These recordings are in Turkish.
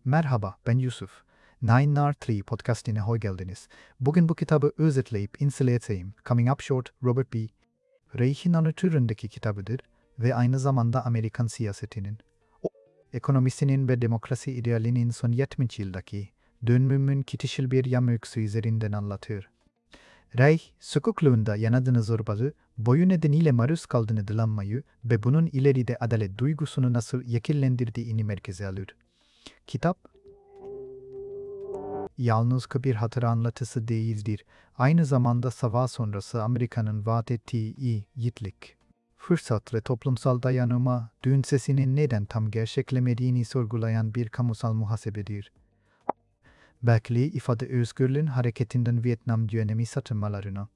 Merhaba, ben Yusuf. Nine Tree podcastine hoş geldiniz. Bugün bu kitabı özetleyip inceleyeceğim. Coming Up Short, Robert B. Reich'in anlatırındaki kitabıdır ve aynı zamanda Amerikan siyasetinin, ekonomisinin ve demokrasi idealinin son 70 yıldaki dönümün kitişil bir yamöksü üzerinden anlatır. Reich, sokaklarında yanadığını zorbalığı, boyu nedeniyle maruz kaldığını dilanmayı ve bunun ileride adalet duygusunu nasıl şekillendirdiğini merkeze alır. Kitap, yalnız bir hatıra anlatısı değildir. Aynı zamanda savaş sonrası Amerika'nın vaat ettiği yiğitlik, fırsat ve toplumsal dayanıma, dün sesinin neden tam gerçeklemediğini sorgulayan bir kamusal muhasebedir. Berkeley ifade özgürlüğün hareketinden Vietnam dönemi satırmalarına,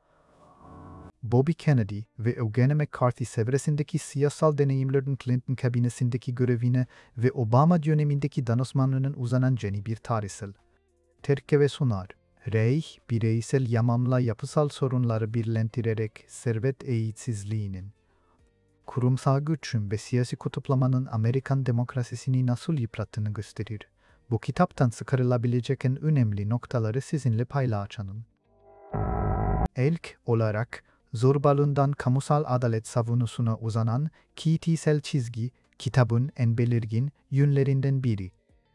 Bobby Kennedy ve Eugene McCarthy çevresindeki siyasal deneyimlerin Clinton kabinesindeki görevine ve Obama dönemindeki danışmanlığının uzanan yeni bir tarihsel terke sunar. Reich, bireysel yamamla yapısal sorunları birleştirerek servet eğitsizliğinin, kurumsal güçün ve siyasi kutuplamanın Amerikan demokrasisini nasıl yıprattığını gösterir. Bu kitaptan çıkarılabilecek en önemli noktaları sizinle paylaşalım. İlk olarak, zorbalığından kamusal adalet savunusuna uzanan kitlesel çizgi, kitabın en belirgin yönlerinden biri.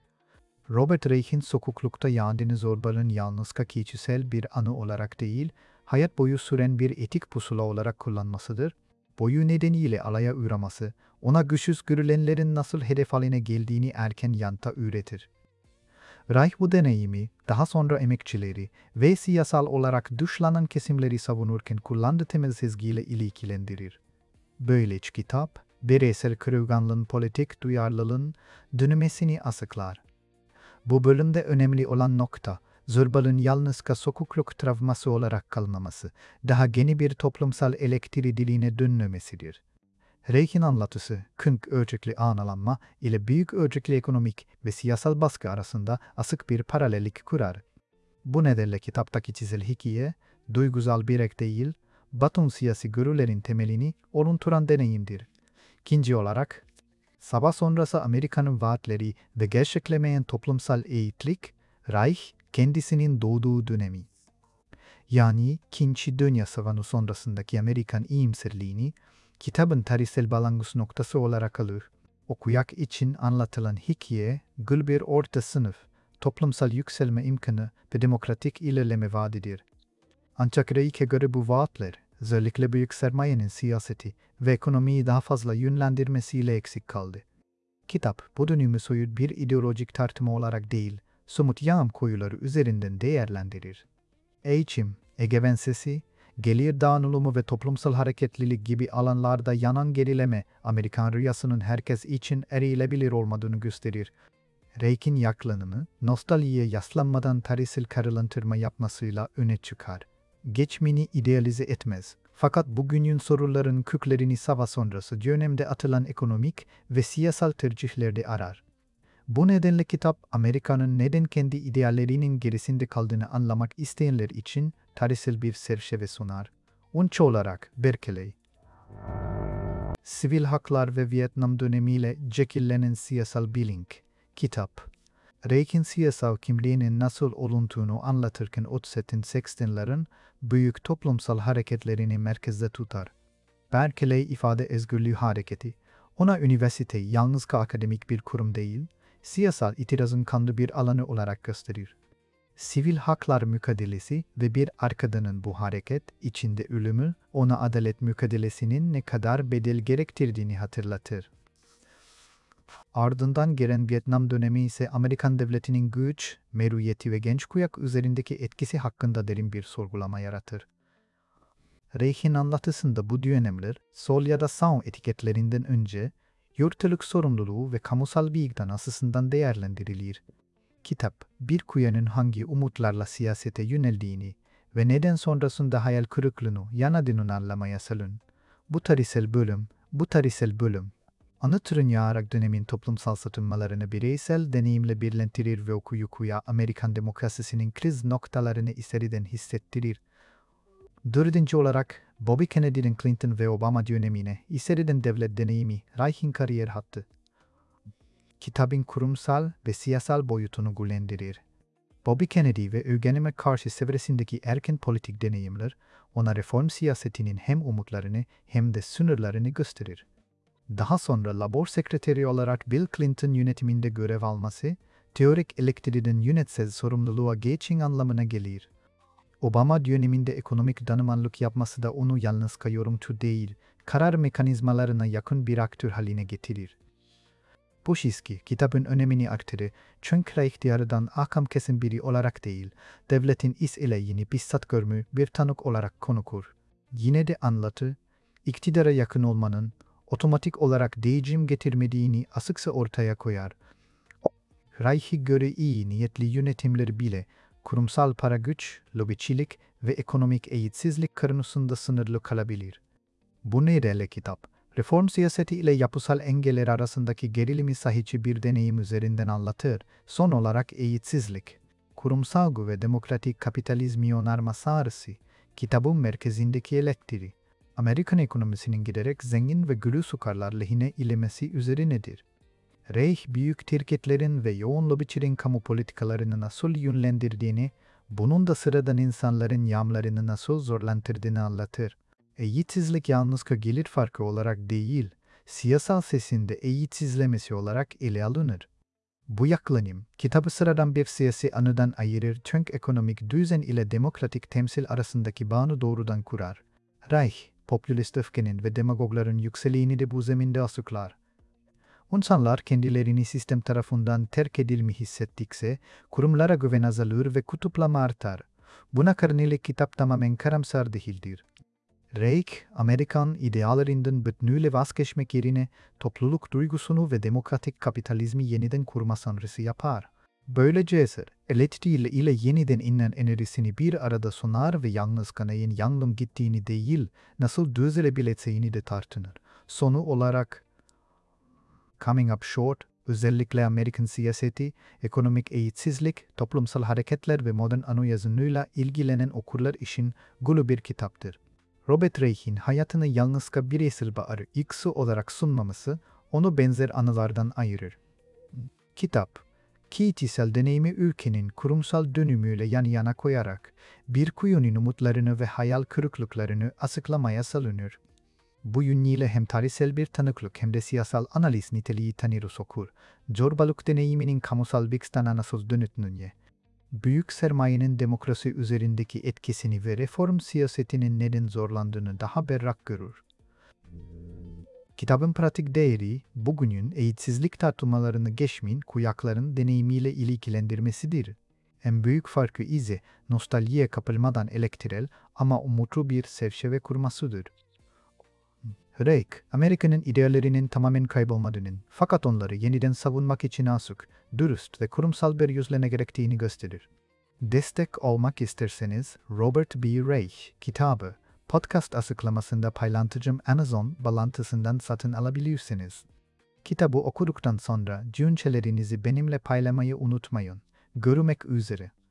Robert Reich'in sokuklukta yandığını zorbalığın yalnız kişisel bir anı olarak değil, hayat boyu süren bir etik pusula olarak kullanmasıdır. Boyu nedeniyle alaya uğraması, ona güçsüz görülenlerin nasıl hedef haline geldiğini erken yanta üretir. Reich bu deneyimi, daha sonra emekçileri ve siyasal olarak dışlanan kesimleri savunurken kullandığı temel sezgiyle ilişkilendirir. Böylece kitap, bireysel kırılganlığın politik duyarlılığın dönüşmesini açıklar. Bu bölümde önemli olan nokta, zorbalığın yalnızca sokukluk travması olarak kalmaması, daha geniş bir toplumsal elektri diline dönmesidir. Reich'in anlatısı, künk ölçekli anılanma ile büyük ölçekli ekonomik ve siyasal baskı arasında açık bir paralellik kurar. Bu nedenle kitaptaki çizilen hikaye, duygusal bir ek değil, batın siyasi görülerin temelini oluşturan deneyimdir. İkinci olarak, savaş sonrası Amerika'nın vaatleri ve gerçeklemeyen toplumsal eğitlik, Reich kendisinin doğduğu dönemi. Yani İkinci Dünya Savaşı sonrasındaki Amerikan iyimserliğini, kitabın tarihsel bağlangıç noktası olarak alır. Okuyak için anlatılan hikaye, gül bir orta sınıf, toplumsal yükselme imkanı ve demokratik ilerleme vaadidir. Ancak Reich'e göre bu vaatler, özellikle büyük sermayenin siyaseti ve ekonomiyi daha fazla yönlendirmesiyle eksik kaldı. Kitap, bu dönümü soyut bir ideolojik tartışma olarak değil, somut yağım koyuları üzerinden değerlendirir. Eğitim, egemen sesi, gelir dağınılımı ve toplumsal hareketlilik gibi alanlarda yanan gerileme, Amerikan rüyasının herkes için erilebilir olmadığını gösterir. Reich'in yaklanımı, nostaljiye yaslanmadan tarihsel karılandırma yapmasıyla öne çıkar. Geçmini idealize etmez. Fakat bugünün soruların köklerini savaş sonrası dönemde atılan ekonomik ve siyasal tercihlerde arar. Bu nedenle kitap, Amerika'nın neden kendi ideallerinin gerisinde kaldığını anlamak isteyenler için tarihsel bir çerçeve sunar. Unç olarak Berkeley, Sivil Haklar ve Vietnam dönemiyle şekillenen siyasal bilinç, kitap, Reich'in siyasal kimliğinin nasıl olunduğunu anlatırken 1980'lerin büyük toplumsal hareketlerini merkezde tutar. Berkeley ifade özgürlüğü hareketi, ona üniversite yalnızca akademik bir kurum değil, siyasal itirazın kanlı bir alanı olarak gösterir. Sivil haklar mücadelesi ve bir arkadaşının bu hareket içinde ölümü ona adalet mücadelesinin ne kadar bedel gerektirdiğini hatırlatır. Ardından gelen Vietnam dönemi ise Amerikan devletinin güç, meruyeti ve genç kuşak üzerindeki etkisi hakkında derin bir sorgulama yaratır. Reich'in anlatısında bu dönemler, sol ya da sağ etiketlerinden önce, yurttalık sorumluluğu ve kamusal bir iktidar açısından değerlendirilir. Kitap, bir kuşağın hangi umutlarla siyasete yöneldiğini ve neden sonrasında hayal kırıklığını yanadığını anlamaya salın. Bu tarihsel bölüm, anlatılarak dönemin toplumsal satınmalarını bireysel deneyimle birleştirir ve okuyucuya Amerikan demokrasisinin kriz noktalarını içeriden hissettirir. Dördüncü olarak, Bobby Kennedy'nin Clinton ve Obama dönemine içeriden devlet deneyimi, Reich'in kariyer hattı. kitabın kurumsal ve siyasal boyutunu güçlendirir. Bobby Kennedy ve Eugenime karşı çevresindeki erken politik deneyimler, ona reform siyasetinin hem umutlarını hem de sınırlarını gösterir. Daha sonra Labor Sekreteri olarak Bill Clinton yönetiminde görev alması, teorik elektriğin yönetsel sorumluluğa geçin anlamına gelir. Obama döneminde ekonomik danışmanlık yapması da onu yalnız yorumcu değil, karar mekanizmalarına yakın bir aktör haline getirir. Bu çizgi, kitabın önemini aktarır, çünkü ihtiyardan ahkam kesin biri olarak değil, devletin iş eleyini bizzat görmü bir tanık olarak konuşur. Yine de anlatı, iktidara yakın olmanın, otomatik olarak değişim getirmediğini açıkça ortaya koyar. Reich'e göre iyi niyetli yönetimler bile, kurumsal para güç, lobicilik ve ekonomik eğitsizlik karşısında sınırlı kalabilir. Bu nedenle kitap, reform siyaseti ile yapısal engeller arasındaki gerilimi sahici bir deneyim üzerinden anlatır. Son olarak eğitsizlik, kurumsal ve demokratik kapitalizmi onarması arası, kitabın merkezindeki elektriği, Amerikan ekonomisinin giderek zengin ve güçlü sukarlar lehine ilemesi üzerinedir. Reich, büyük şirketlerin ve yoğun lobicilerin kamu politikalarını nasıl yönlendirdiğini, bunun da sıradan insanların yaşamlarını nasıl zorlandırdığını anlatır. Eğitsizlik yalnızca gelir farkı olarak değil, siyasal sesinde eğitsizlemesi olarak ele alınır. Bu yaklaşım, kitabı sıradan bir siyasi anıdan ayırır çünkü ekonomik düzen ile demokratik temsil arasındaki bağını doğrudan kurar. Reich, popülist öfkenin ve demagogların yükseliğini de bu zeminde açıklar. İnsanlar kendilerini sistem tarafından terk edilmiş hissettikse, kurumlara güven azalır ve kutuplama artar. Buna karşılık kitap tamamen karamsar değildir. Reich, Amerikan ideallerinden bütünüyle vazgeçmek yerine topluluk duygusunu ve demokratik kapitalizmi yeniden kurma sanrısı yapar. Böylece eser, elektriği ile yeniden inen enerjisini bir arada sunar ve yalnız kanayın yandım gittiğini değil, nasıl düzelebileceğini de tartınır. Sonu olarak, Coming Up Short, özellikle Amerikan siyaseti, ekonomik eğitsizlik, toplumsal hareketler ve modern anayazınıyla ilgilenen okurlar için güçlü bir kitaptır. Robert Reich'in hayatını yalnızca bireysel bağır ikisi olarak sunmaması, onu benzer anılardan ayırır. Kitap, kişisel deneyimi ülkenin kurumsal dönümüyle yan yana koyarak, bir kuyunun umutlarını ve hayal kırıklıklarını açıklamaya salınır. Bu yönüyle hem tarihsel bir tanıklık hem de siyasal analiz niteliği tanır okur. Zorbalık deneyiminin kamusal bir nasıl dönütünü, büyük sermayenin demokrasi üzerindeki etkisini ve reform siyasetinin neden zorlandığını daha berrak görür. Kitabın pratik değeri, bugünün eğitsizlik tartışmalarını geçmeyen kuyakların deneyimiyle ilgilendirmesidir. En büyük farkı ise nostaljiye kapılmadan elektrel ama umutlu bir çerçeve kurmasıdır. Reich, Amerika'nın ideallerinin tamamen kaybolmadığının, fakat onları yeniden savunmak için açık, dürüst ve kurumsal bir yüzleme gerektiğini gösterir. Destek olmak isterseniz Robert B. Reich kitabı, podcast açıklamasında paylaşacağım Amazon bağlantısından satın alabilirsiniz. Kitabı okuduktan sonra düşüncelerinizi benimle paylaşmayı unutmayın. Görüşmek üzere.